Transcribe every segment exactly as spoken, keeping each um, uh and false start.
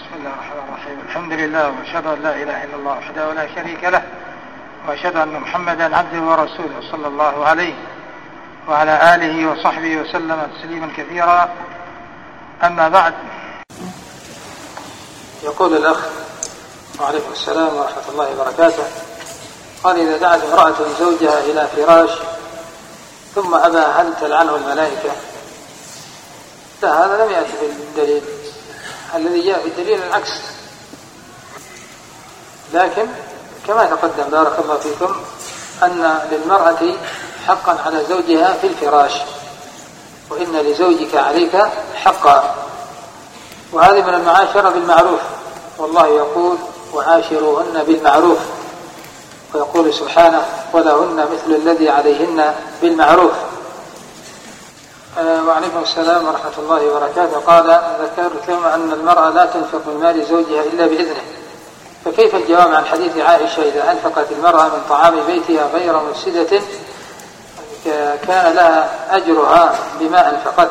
بسم الله الرحمن الرحيم. الحمد لله وأشهد أن لا إله إلا الله وحده لا شريك له وأشهد أن محمدا عبده ورسوله صلى الله عليه وعلى آله وصحبه وسلم تسليما كثيرا. أما بعد، يقول الأخ وعليكم السلام ورحمة الله وبركاته، قال: إذا دعت امرأة زوجها إلى فراش ثم أبى هل تلعنه الملائكة؟ لا، هذا لم يأتي بالدليل. الذي جاء بالدليل العكس. لكن كما تقدم بارك الله فيكم أن للمرأة حقا على زوجها في الفراش، وإن لزوجك عليك حقا، وهذه من المعاشرة بالمعروف. والله يقول: وعاشروهن بالمعروف، ويقول سبحانه: ولهن مثل الذي عليهن بالمعروف. آه وعليكم السلام ورحمة الله وبركاته. قال: ذكرت لهم أن المرأة لا تنفق من مال زوجها إلا بإذنه، فكيف الجواب عن حديث عائشة: إذا أنفقت المرأة من طعام بيتها غير مفسدة كان لها أجرها بما أنفقت؟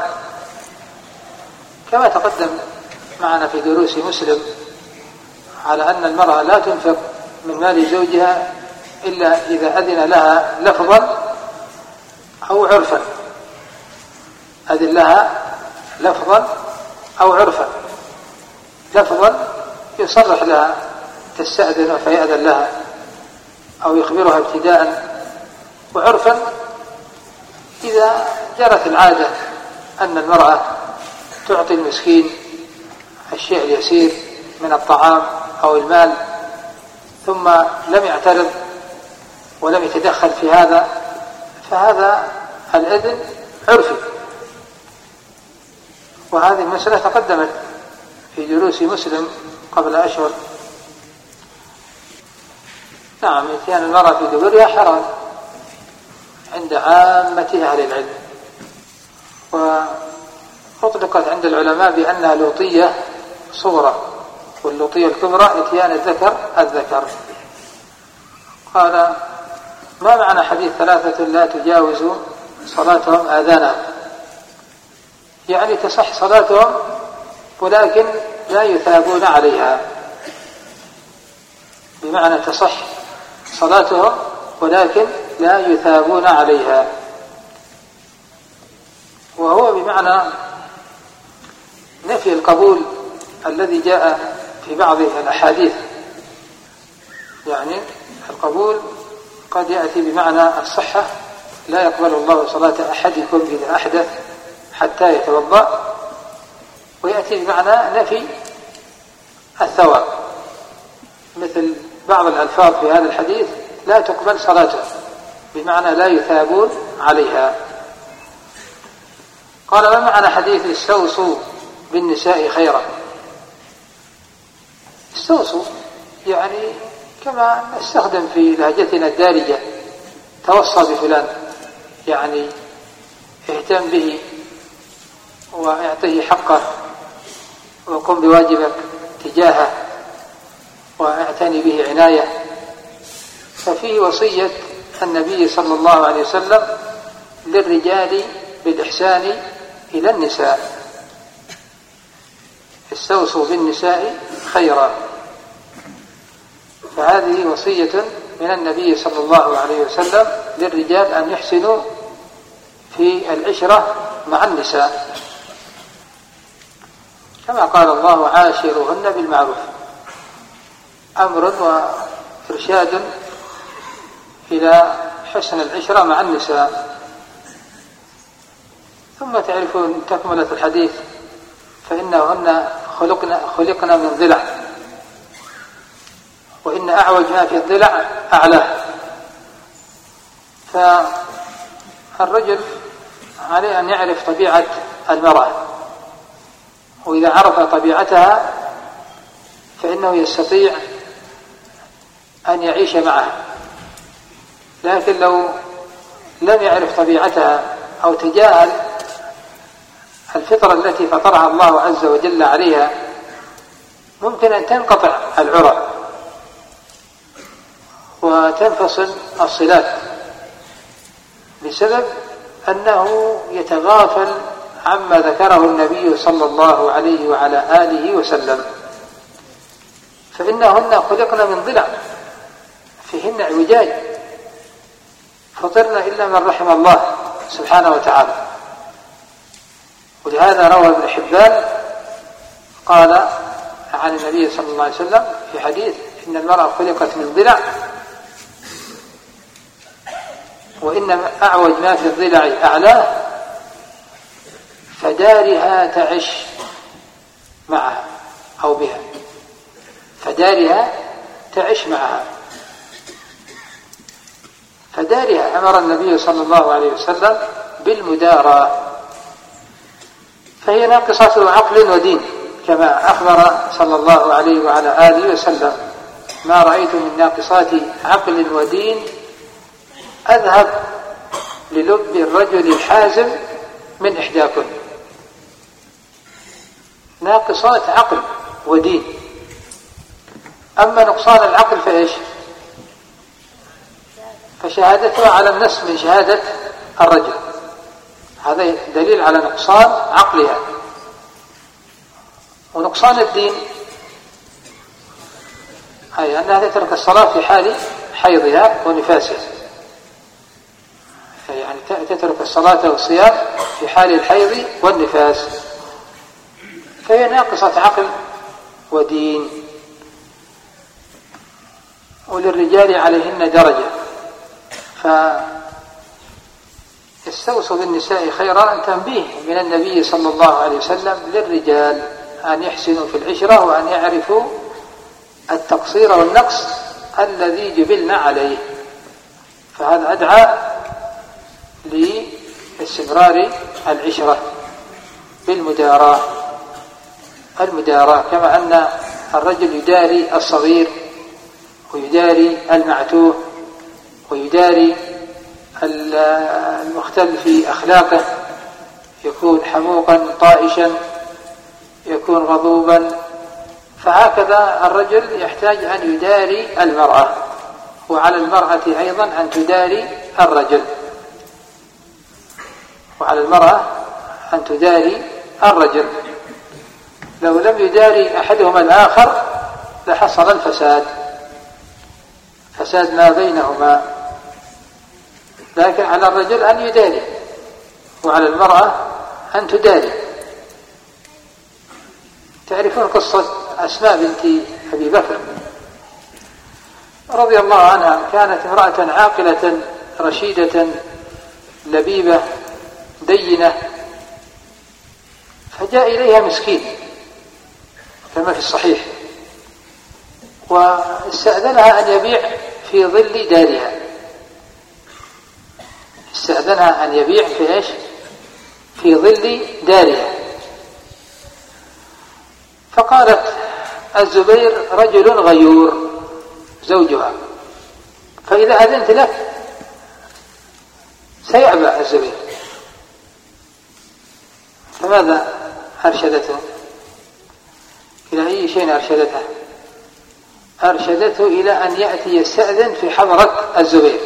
كما تقدم معنا في دروس مسلم على أن المرأة لا تنفق من مال زوجها إلا إذا أذن لها لفظا أو عرفا، أذن لها لفظا أو عرفا. لفظا يصرح لها تستأذن فيأذن لها أو يخبرها ابتداء، وعرفا إذا جرت العادة أن المرأة تعطي المسكين الشيء اليسير من الطعام أو المال ثم لم يعترض ولم يتدخل في هذا، فهذا الإذن عرفي. وهذه المسألة تقدمت في دروس مسلم قبل أشهر. نعم، إتيان المرأة في دبرها حرام عند عامة أهل العلم، وأطلقت عند العلماء بأنها لوطية صغرى، واللوطية الكبرى إتيان الذكر الذكر. قال: ما معنى حديث ثلاثة لا تجاوز صلاتهم آذانهم؟ يعني تصح صلاتهم ولكن لا يثابون عليها، بمعنى تصح صلاتهم ولكن لا يثابون عليها، وهو بمعنى نفي القبول الذي جاء في بعض الأحاديث. يعني القبول قد يأتي بمعنى الصحة: لا يقبل الله صلاة أحدكم إذا أحدث حتى يتوضأ، ويأتي بمعنى نفي الثواب، مثل بعض الألفاظ في هذا الحديث: لا تقبل صلاته، بمعنى لا يثابون عليها. قال: ما معنى حديث استوصوا بالنساء خيرا؟ استوصوا يعني كما نستخدم في لهجتنا الدارجة: توصى بفلان، يعني اهتم به واعطيه حقه وقم بواجبك تجاهه واعتني به عناية. ففيه وصية النبي صلى الله عليه وسلم للرجال بالإحسان إلى النساء: استوصوا بالنساء خيرا. فهذه وصية من النبي صلى الله عليه وسلم للرجال أن يحسنوا في العشرة مع النساء، كما قال الله: عاشروهن بالمعروف، أمر وإرشاد إلى حسن العشرة مع النساء. ثم تعرفون تكملة الحديث: فإنهن خلقنا, خلقنا من ضلع، وإن أعوج ما في الضلع أعلاه. فالرجل عليه أن يعرف طبيعة المرأة، وإذا عرف طبيعتها فإنه يستطيع أن يعيش معها. لكن لو لم يعرف طبيعتها أو تجاهل الفطرة التي فطرها الله عز وجل عليها، ممكن أن تنقطع العرى وتنفصل الصلات بسبب أنه يتغافل عما ذكره النبي صلى الله عليه وعلى آله وسلم. فإنهن خلقن من ضلع فيهن اعوجاج فطرن إلا من رحم الله سبحانه وتعالى. ولهذا روى ابن حبان قال عن النبي صلى الله عليه وسلم في حديث إن المرأة خلقت من ضلع وإن أعوج ما في الضلع أعلاه فدارها تعش معها أو بها، فدارها تعش معها. فدارها أمر النبي صلى الله عليه وسلم بالمداراة، فهي ناقصة عقل ودين كما أخبر صلى الله عليه وعلى آله وسلم: ما رأيت من ناقصات عقل ودين أذهب للب الرجل الحازم من إحداكن. ناقصات عقل ودين. أما نقصان العقل فإيش؟ فشهادتها على النصف من شهادة الرجل، هذا دليل على نقصان عقلها. ونقصان الدين أي أنها تترك الصلاة في حال حيضها ونفاسها، يعني تترك الصلاة والصيام في حال الحيض والنفاس، فهي ناقصة عقل ودين. وللرجال عليهن درجة، فاستوصوا بالنساء خيرا تنبيه من النبي صلى الله عليه وسلم للرجال أن يحسنوا في العشرة وأن يعرفوا التقصير والنقص الذي جبلنا عليه، فهذا أدعى لاستمرار العشرة بالمداراة. المداراة كما أن الرجل يداري الصغير ويداري المعتوه ويداري المختل في أخلاقه، يكون حموقا طائشا، يكون غضوبا، فهكذا الرجل يحتاج أن يداري المرأة، وعلى المرأة أيضا أن تداري الرجل، وعلى المرأة أن تداري الرجل. لو لم يداري أحدهما الآخر لحصل الفساد، فساد ما بينهما. لكن على الرجل أن يداري وعلى المرأة أن تداري. تعرفون قصة أسماء بنت أبي بكر رضي الله عنها، كانت امرأة عاقلة رشيدة لبيبة دينة، فجاء إليها مسكين كما في الصحيح واستأذنها أن يبيع في ظل دارها، استأذنها أن يبيع في إيش؟ في ظل دارها. فقالت الزبير رجل غيور زوجها، فإذا أذنت لك سيعبأ الزبير. فماذا أرشدته؟ إلى أي شيء أرشدته؟ أرشدته إلى أن يأتي يستأذن في حضرة الزبير.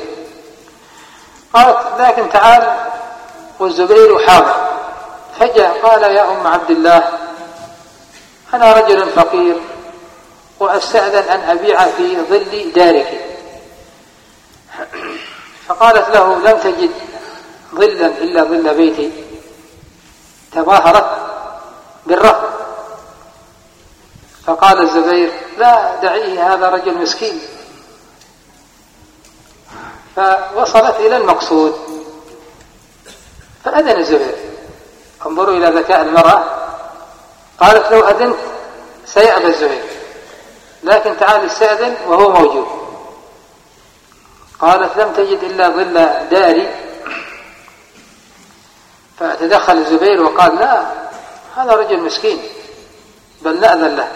قالت لكن تعال والزبير حاضر. فجاء قال يا أم عبد الله أنا رجل فقير وأستأذن أن أبيع في ظل دارك. فقالت له لم تجد ظلا إلا ظل بيتي. تظاهرت بالرفض. فقال الزبير لا دعيه هذا رجل مسكين. فوصلت إلى المقصود فأذن الزبير. انظروا إلى ذكاء المرأة، قالت لو أذنت سيأبى الزبير، لكن تعال استأذن وهو موجود. قالت لم تجد إلا ظل داري. فتدخل الزبير وقال لا هذا رجل مسكين بل نأذن له.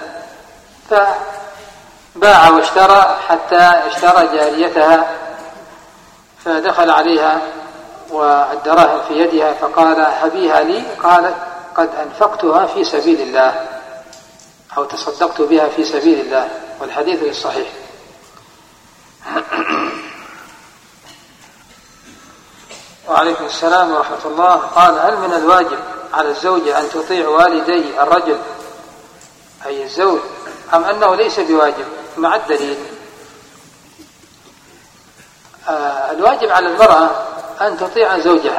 فباع واشترى حتى اشترى جاريتها، فدخل عليها والدراهم في يدها فقال هبيها لي. قالت قد أنفقتها في سبيل الله أو تصدقت بها في سبيل الله، والحديث الصحيح. وعليكم السلام ورحمة الله. قال هل من الواجب على الزوجة أن تطيع والدي الرجل أي الزوج أم أنه ليس بواجب مع الدليل؟ آه الواجب على المرأة أن تطيع زوجها،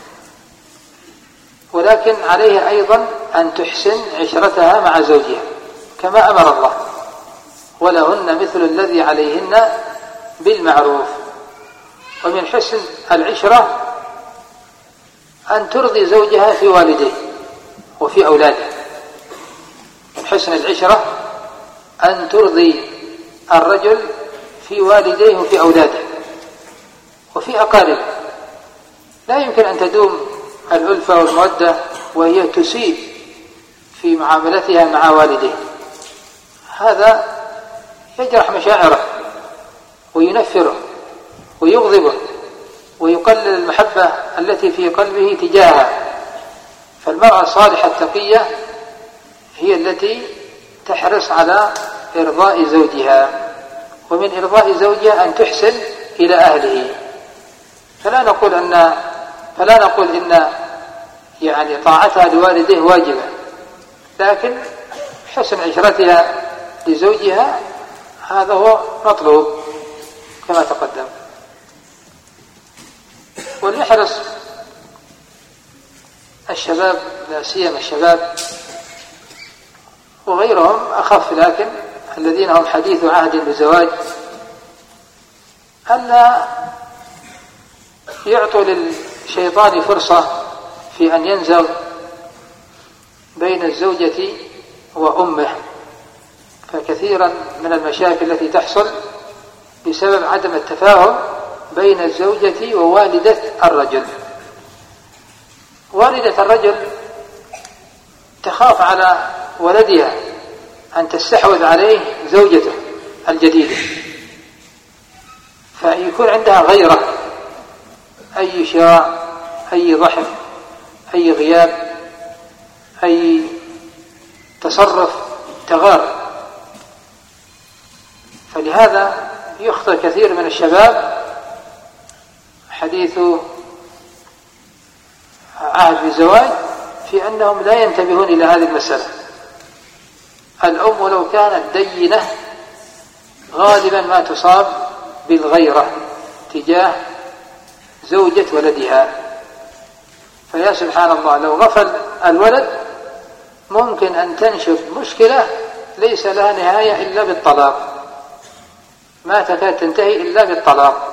ولكن عليها أيضا أن تحسن عشرتها مع زوجها كما أمر الله: ولهن مثل الذي عليهن بالمعروف. ومن حسن العشرة أن ترضي زوجها في والديه وفي أولاده. من حسن العشرة أن ترضي الرجل في والديه وفي أولاده وفي أقاربه. لا يمكن أن تدوم الألفة والمودة وهي تسيء في معاملتها مع والديه، هذا يجرح مشاعره وينفره ويغضبه ويقلل المحبة التي في قلبه تجاهها. فالمرأة الصالحة التقية هي التي تحرص على إرضاء زوجها، ومن إرضاء زوجها أن تحسن إلى أهله. فلا نقول أن فلا نقول إن يعني طاعتها لوالديه واجبة، لكن حسن عشرتها لزوجها هذا هو مطلوب كما تقدم. وليحرص الشباب، لا سيما الشباب وغيرهم أخف، لكن الذين هم حديث عهد بالزواج، ألا يعطوا للشيطان فرصة في أن ينزغ بين الزوجة وأمه. فكثيرا من المشاكل التي تحصل بسبب عدم التفاهم بين الزوجة ووالدة الرجل. والدة الرجل تخاف على ولدها أن تستحوذ عليه زوجته الجديدة، فيكون عندها غيرة، أي شراء، أي ضحك، أي غياب، أي تصرف تغار. فلهذا يخطئ كثير من الشباب حديث عهد بالزواج في أنهم لا ينتبهون إلى هذه المسألة. الأم لو كانت دينة غالبا ما تصاب بالغيرة تجاه زوجة ولدها. فيا سبحان الله، لو غفل الولد ممكن أن تنشب مشكلة ليس لها نهاية إلا بالطلاق، ما تكاد تنتهي إلا بالطلاق.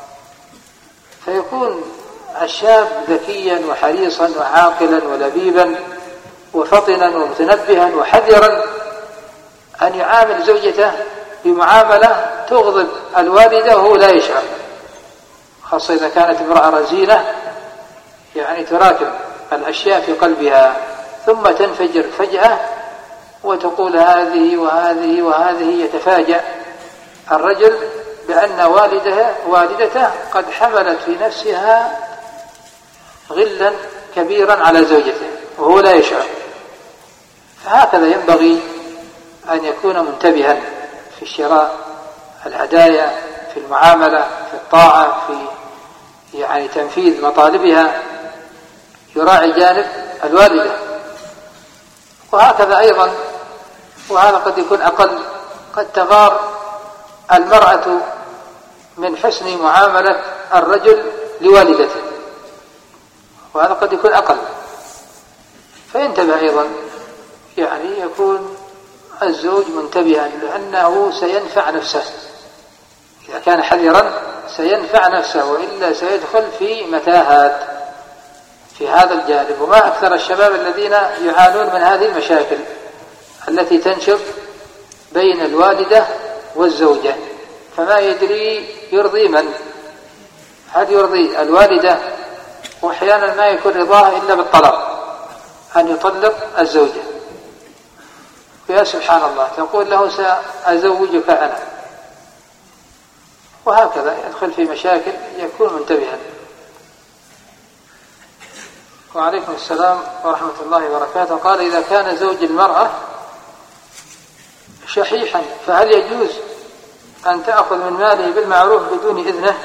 فيكون الشاب ذكيا وحريصا وعاقلا ولبيبا وفطنا ومتنبها وحذرا أن يعامل زوجته بمعاملة تغضب الوالدة وهو لا يشعر، خاصة إذا كانت امرأة رزينة يعني تراكم الأشياء في قلبها ثم تنفجر فجأة وتقول هذه وهذه وهذه. يتفاجأ الرجل بأن والدها والدته قد حملت في نفسها غلا كبيرا على زوجته وهو لا يشعر. فهكذا ينبغي أن يكون منتبها في الشراء، الهدايا، في المعاملة، في الطاعة، في يعني تنفيذ مطالبها، يراعي جانب الوالدة. وهكذا أيضا، وهذا قد يكون أقل، قد تغار المرأة من حسن معاملة الرجل لوالدته، وهذا قد يكون أقل، فينتبه أيضا، يعني يكون الزوج منتبها لأنه سينفع نفسه. إذا كان حذرا سينفع نفسه، وإلا سيدخل في متاهات في هذا الجانب. وما أكثر الشباب الذين يعانون من هذه المشاكل التي تنشب بين الوالدة والزوجة، فما يدري يرضي من، هل يرضي الوالدة، وأحيانا ما يكون رضاها إلا بالطلاق، أن يطلق الزوجة. يا سبحان الله، تقول له سأزوجك أنا، وهكذا يدخل في مشاكل، يكون منتبها. وعليكم السلام ورحمة الله وبركاته. قال: إذا كان زوج المرأة شحيحا فهل يجوز أن تأخذ من ماله بالمعروف بدون إذنه؟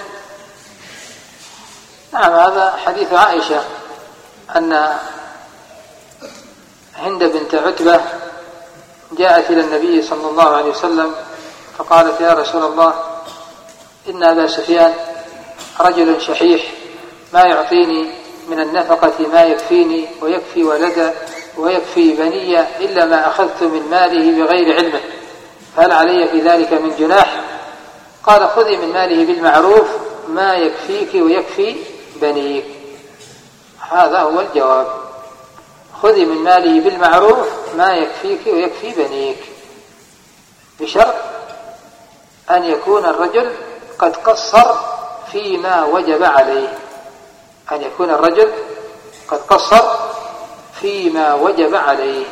نعم، هذا حديث عائشة أن هند بنت عتبة جاءت إلى النبي صلى الله عليه وسلم فقالت: يا رسول الله، إن أبا سفيان رجل شحيح ما يعطيني من النفقة ما يكفيني ويكفي ولد ويكفي بني إلا ما أخذت من ماله بغير علمه، فهل علي في ذلك من جناح؟ قال: خذي من ماله بالمعروف ما يكفيك ويكفي بنيك. هذا هو الجواب: خذي من ماله بالمعروف ما يكفيك ويكفي بنيك، بشرط أن يكون الرجل قد قصر فيما وجب عليه، أن يكون الرجل قد قصر فيما وجب عليه،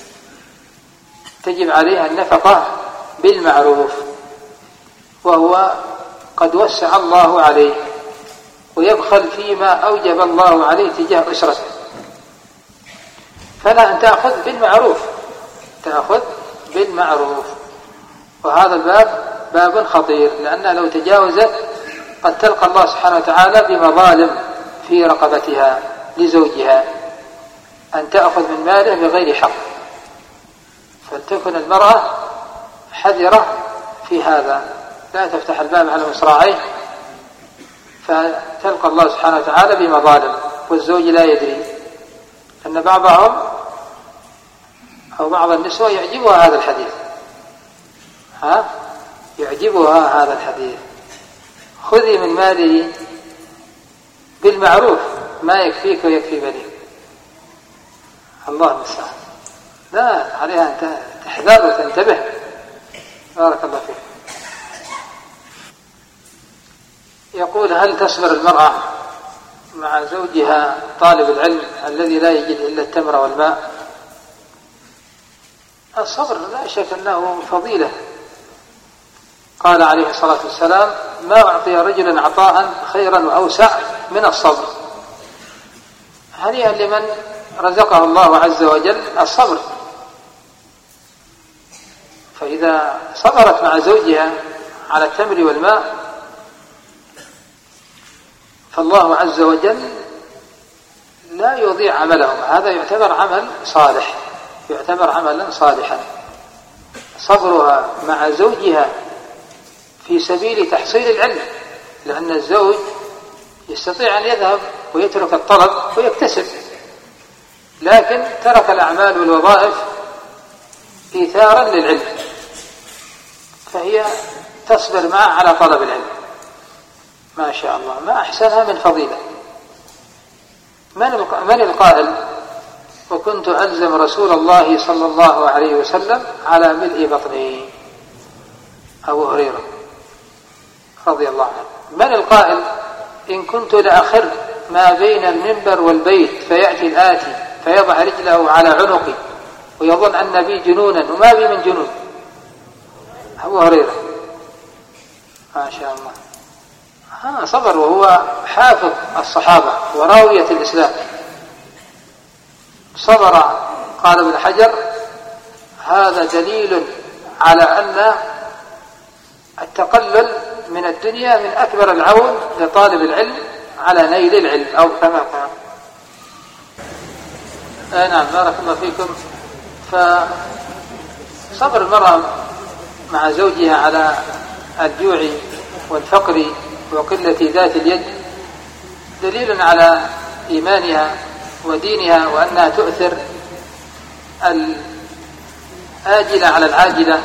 تجب عليه النفقة بالمعروف، وهو قد وسع الله عليه ويبخل فيما أوجب الله عليه تجاه أسرته، فلا أن تأخذ بالمعروف، تأخذ بالمعروف. وهذا الباب باب خطير، لأنها لو تجاوزت قد تلقى الله سبحانه وتعالى بمظالم في رقبتها لزوجها، أن تأخذ من ماله بغير حق. فلتكن المرأة حذرة في هذا، لا تفتح الباب على مصراعيه فتلقى الله سبحانه وتعالى بمظالم والزوج لا يدري. أن بعضهم أو بعض النسوة يعجبها هذا الحديث، ها يعجبها هذا الحديث: خذي من ماله بالمعروف ما يكفيك ويكفي بنيك. الله المستعان، لا عليها أن تحذر وتنتبه. بارك الله فيك. يقول: هل تصبر المرأة مع زوجها طالب العلم الذي لا يجد إلا التمر والماء؟ الصبر لا شك أنه فضيلة. قال عليه الصلاة والسلام: ما أعطي رجلا عطاء خيرا وأوسع من الصبر. هنيئا لمن رزقه الله عز وجل الصبر. فإذا صبرت مع زوجها على التمر والماء فالله عز وجل لا يضيع عملهم، هذا يعتبر عمل صالح، يعتبر عملا صالحا. صبرها مع زوجها في سبيل تحصيل العلم، لأن الزوج يستطيع أن يذهب ويترك الطلب ويكتسب، لكن ترك الأعمال والوظائف إيثارا للعلم، فهي تصبر معه على طلب العلم. ما شاء الله، ما أحسنها من فضيلة. من القائل: وكنت ألزم رسول الله صلى الله عليه وسلم على ملء بطنه؟ أبو هريرة رضي الله عنه. من القائل: إن كنت لأخر ما بين المنبر والبيت فيأتي الآتي فيضع رجله على عنقي ويظن أن بي جنونا وما بي من جنون؟ أبو هريرة ما شاء الله. ها صبر وهو حافظ الصحابة وراوية الإسلام، صبر. قال ابن حجر: هذا دليل على أن التقلل من الدنيا من أكبر العون لطالب العلم على نيل العلم، أو كما قال. آه نعم، بارك الله فيكم. فصبر المرأة مع زوجها على الجوع والفقر وقلة ذات اليد دليل على إيمانها ودينها، وأنها تؤثر الآجلة على العاجلة.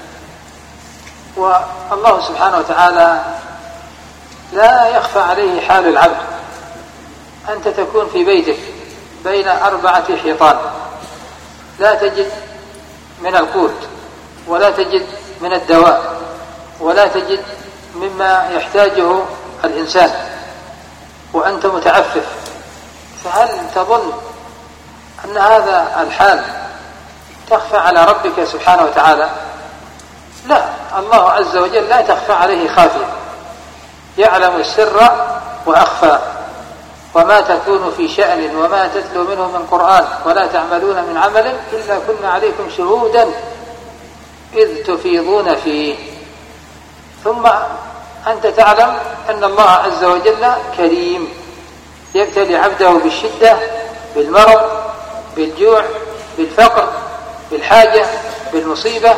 والله سبحانه وتعالى لا يخفى عليه حال العبد. أنت تكون في بيتك بين أربعة حيطان، لا تجد من القوت ولا تجد من الدواء ولا تجد مما يحتاجه الإنسان، وأنت متعفف، فهل تظن أن هذا الحال تخفى على ربك سبحانه وتعالى؟ لا، الله عز وجل لا تخفى عليه خافية، يعلم السر وأخفى. وما تكون في شأن وما تتلو منه من قرآن ولا تعملون من عمل إلا كنا عليكم شهودا إذ تفيضون فيه. ثم أنت تعلم أن الله عز وجل كريم، يبتلي عبده بالشدة، بالمرض، بالجوع، بالفقر، بالحاجة، بالمصيبة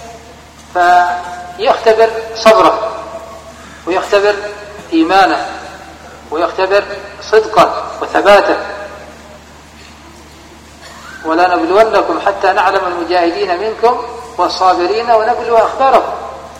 فيختبر صبره ويختبر إيمانه ويختبر صدقه وثباته. ولا نبلونكم حتى نعلم المجاهدين منكم والصابرين ونبلو أخباركم.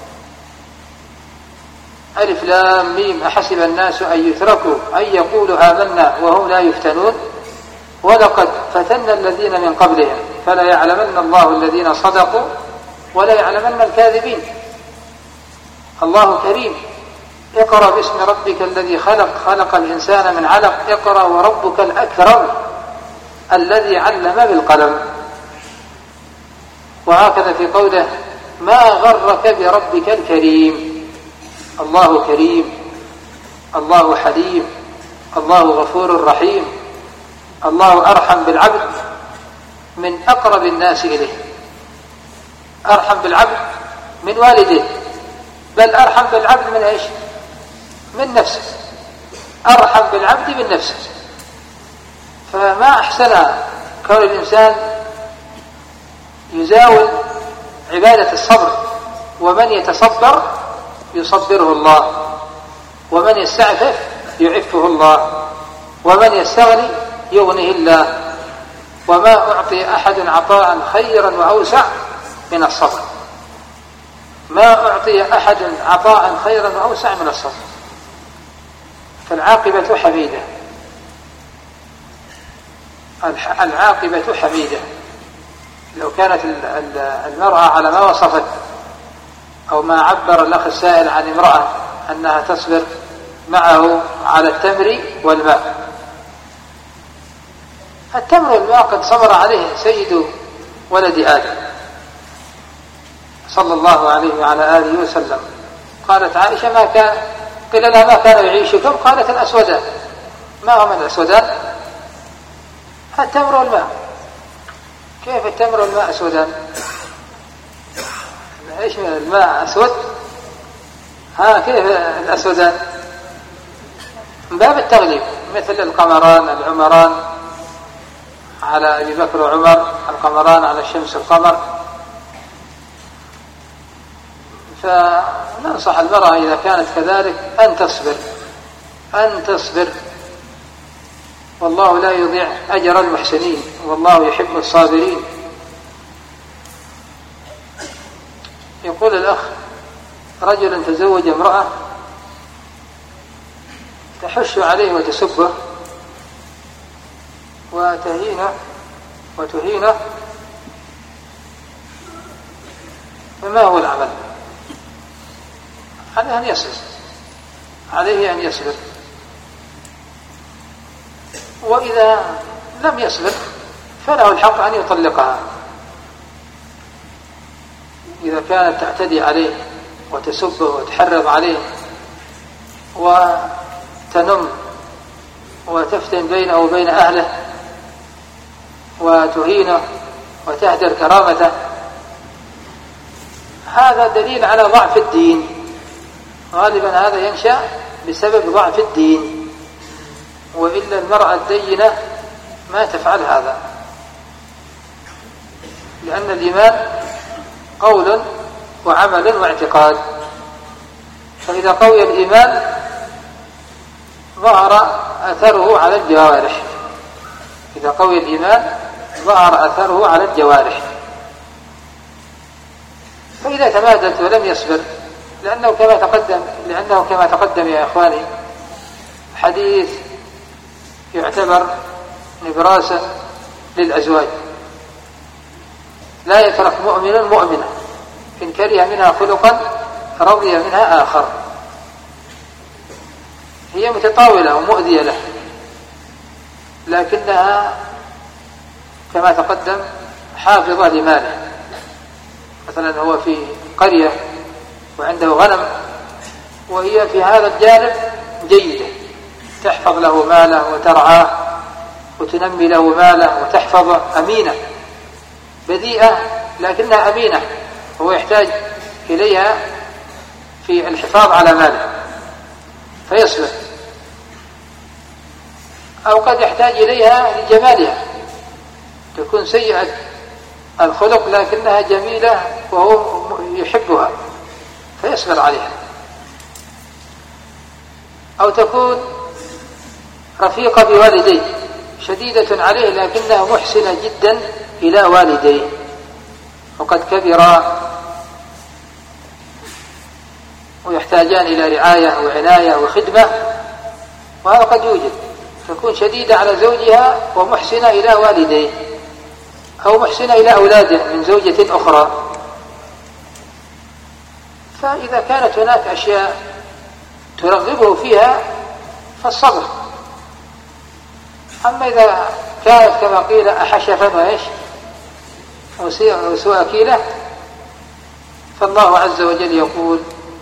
ألف لام ميم أحسب الناس أن يتركوا أن يقولوا آمنا وهم لا يفتنون ولقد فتنا الذين من قبلهم فلا يعلمن الله الذين صدقوا ولا يعلمن الكاذبين. الله كريم. اقرأ باسم ربك الذي خلق خلق الإنسان من علق اقرأ وربك الأكرم الذي علم بالقلم. وهكذا في قوله ما غرك بربك الكريم. الله كريم، الله حليم، الله غفور رحيم، الله أرحم بالعبد من أقرب الناس إليه. أرحم بالعبد من والده، بل أرحم بالعبد من إيش؟ من نفسه. أرحم بالعبد من نفسه. فما أحسن كون الإنسان يزاول عبادة الصبر. ومن يتصبر يصبره الله، ومن يستعفف يعفه الله، ومن يستغني يغنيه الله. وما أعطي أحد عطاء خيرا وأوسع من الصبر. ما أعطي أحد عطاء خيرا وأوسع من الصبر. فالعاقبة حميدة. العاقبة حميدة. لو كانت المرأة على ما وصفت أو ما عبر الأخ السائل عن امرأة أنها تصبر معه على التمر والماء. التمر والماء قد صبر عليه سيد ولد آدم صلى الله عليه وعلى آله وسلم. قالت عائشة ما كان قيل لها ما كان يعيشكم؟ قالت الأسودان. ما هما الأسودان؟ التمر والماء. كيف التمر والماء أسودان؟ إيش الماء أسود؟ ها كيف الأسودان؟ من باب التغليب، مثل القمران العمران على أبي بكر وعمر، القمران على الشمس والقمر. فننصح المرأة إذا كانت كذلك أن تصبر أن تصبر والله لا يضيع أجر المحسنين، والله يحب الصابرين. يقول الأخ رجل تزوج امرأة تحش عليه وتسبه وتهينه وتهينه، فما هو العمل؟ عليه أن يصبر عليه أن يصبر وإذا لم يصبر فله الحق أن يطلقها. إذا كانت تعتدي عليه وتسبه وتحرض عليه وتنم وتفتن بينه وبين أهله وتهينه وتهدر كرامته، هذا دليل على ضعف الدين. غالبا هذا ينشأ بسبب ضعف الدين، وإلا المرأة الدينة ما تفعل هذا، لأن الإيمان قول وعمل واعتقاد. فإذا قوي الإيمان ظهر أثره على الجوارح إذا قوي الإيمان ظهر أثره على الجوارح. فإذا تمادت ولم يصبر، لأنه كما تقدم لأنه كما تقدم يا إخواني حديث يعتبر نبراسا للأزواج. لا يترك مؤمن مؤمنة إن كره منها خلقا رضي منها آخر. هي متطاولة ومؤذية له، لكنها كما تقدم حافظة لماله. مثلا هو في قرية وعنده غنم، وهي في هذا الجانب جيدة، تحفظ له ماله وترعاه وتنمي له ماله وتحفظه. أمينة بديئة لكنها أمينة، هو يحتاج إليها في الحفاظ على ماله فيصبر، أو قد يحتاج إليها لجمالها، تكون سيئة الخلق لكنها جميلة وهو يحبها فيصبر عليها، أو تكون رفيقة بوالديه شديدة عليه لكنها محسنة جدا إلى والديه وقد كبرا ويحتاجان إلى رعاية وعناية وخدمة، وهذا قد يوجد، تكون شديدة على زوجها ومحسنة إلى والديه أو محسنة إلى أولاده من زوجة أخرى. فإذا كانت هناك أشياء ترغبه فيها فالصبر. أما إذا كانت كما قيل أحشفا وإيش أو سوء أكيلة، فالله عز وجل يقول: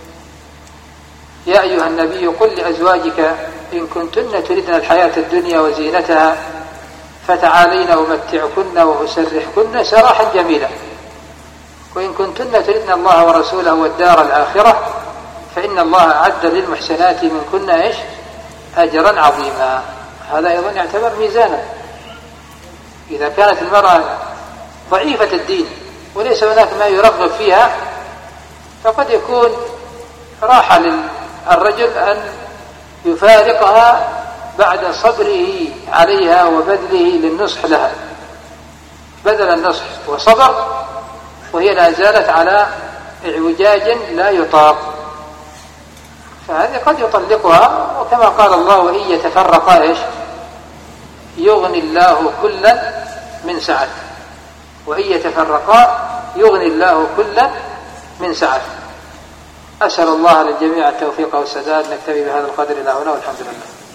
يا أيها النبي قل لأزواجك إن كنتن تردن الحياة الدنيا وزينتها فتعالين أمتعكن وأسرحكن سراحا جميلا، وإن كنتن تردن الله ورسوله والدار الآخرة فإن الله أعد للمحسنات منكن إيش أجرا عظيما. هذا أيضا يعتبر ميزانا. إذا كانت المرأة ضعيفة الدين وليس هناك ما يرغب فيها فقد يكون راحة للرجل أن يفارقها بعد صبره عليها وبذله للنصح لها، بذل النصح وصبر وهي لا زالت على اعوجاج لا يطاق، فهذه قد يطلقها. وكما قال الله: وإن يتفرقا إيش يغني الله كلا من سعته، وإن يتفرقا يغني الله كلا من سعته. أسأل الله للجميع التوفيق والسداد. نكتفي بهذا القدر إلى هنا والحمد لله.